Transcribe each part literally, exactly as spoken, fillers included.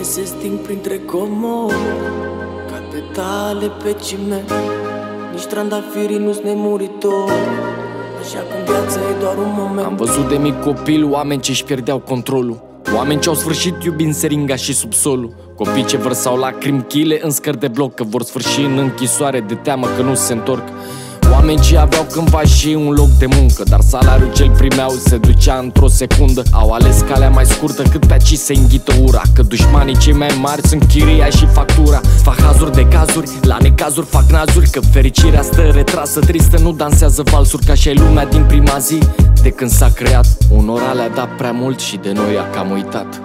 se sting printre comori, ca petale pe ciment. Nici trandafirii nu-s nemuritori, așa cum viața e doar un moment. Am văzut de mic copil oameni ce-și pierdeau controlul, oameni ce-au sfârșit iubind seringa și subsolul, copii ce vărsau lacrimi chile în scări de bloc, că vor sfârși în închisoare de teamă că nu se întorc. Oameni ce aveau cândva și un loc de muncă, dar salariul ce-l primeau se ducea într-o secundă. Au ales calea mai scurtă cât pe aici se înghită ura, că dușmanii cei mai mari sunt chiria și factura. Fac hazuri de cazuri, la necazuri fac nazuri, că fericirea stă retrasă, tristă, nu dansează valsuri. Ca așa-i lumea din prima zi de când s-a creat, unora le-a dat prea mult și de noi a cam uitat.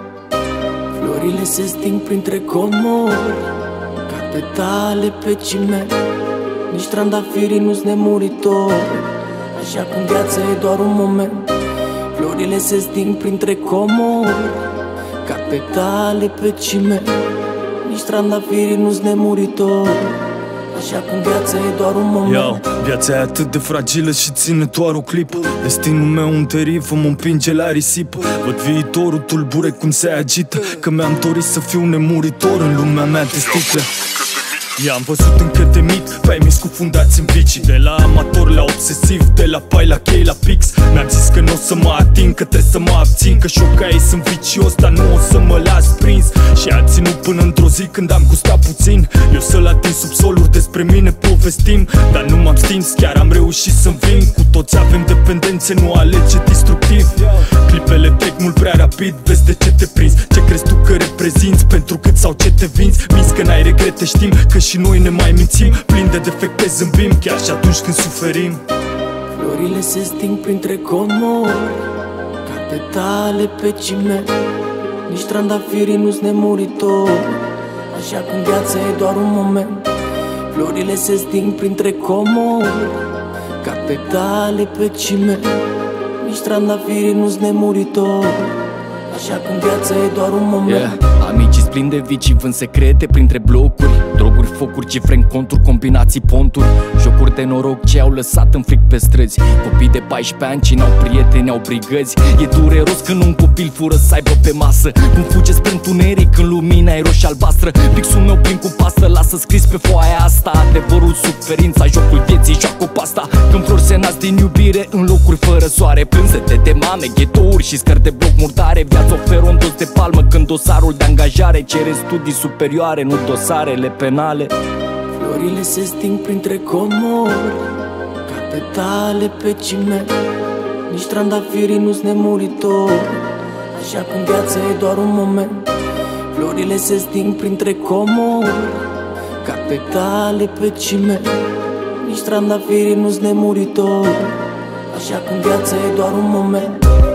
Florile se sting printre comori, ca petale pe ciment. Nici trandafirii nu-s nemuritori, așa cum viața e doar un moment. Florile se sting printre comori, ca petale pe ciment. Nici trandafirii nu-s nemuritori, așa cum viața e doar un moment. Yo, viața e atât de fragilă și ține doar o clipă. Destinul meu un terif mă împinge la risipă. Văd viitorul tulbure cum se agită, că mi-am dorit să fiu nemuritor în lumea mea de sticlă. I-am văzut încă de mic pe ai mei scufundați în vicii, de la amator la obsesiv, de la pai la chei la pix. Mi-am zis că nu o să mă ating, că trebuie să mă abțin, că și-o ca ei sunt vicios, dar nu o să mă las prins. Și a ținut până într-o zi când am gustat puțin. Eu să-l ating subsoluri, despre mine povestim, dar nu m-am stins, chiar am reușit să-mi vin. Cu toți avem dependențe, nu alege destructiv. Clipele trec mult prea rapid, vezi de ce te prinzi, ce crezi tu că reprezinți, pentru cât sau ce te vinzi. Minți că n-ai regrete, știm că și noi ne mai mințim, plin de defecte zâmbim, chiar și atunci când suferim. Florile se sting printre comori, ca petale pe ciment. Nici trandafirii nu-s nemuritori, așa cum viața e doar un moment. Florile se sting printre comori, ca petale pe ciment. Nici trandafirii nu-s nemuritori, așa cum viața e doar un moment. Yeah. Amicii plini de vicii, vând secrete printre blocuri, droguri, focuri, cifre în conturi, combinații, ponturi, jocuri de noroc ce au lăsat în fric pe străzi. Copii de paisprezece ani ce n-au prieteni, au brigăzi. E dureros când un copil fură să aibă pe masă, cum fuge spre întuneric când lumina e roșie-albastră. Pixul meu plin cu pastă lasă scris pe foaia asta adevărul, suferința, jocul vieții, joacă pasta. Când flori se nasc din iubire în locuri fără soare, plânsete de mame, ghetouri și scări de bloc murdare. Viața oferă un dos de palmă când dosarul de angajare cere studii superioare, nu dosarele penale. Florile se sting printre comori, ca petale pe ciment. Nici trandafirii nu-s nemuritori, așa cum viața e doar un moment. Florile se sting printre comori, ca petale pe ciment. Nici trandafirii nu-s nemuritori, așa cum viața e doar un moment.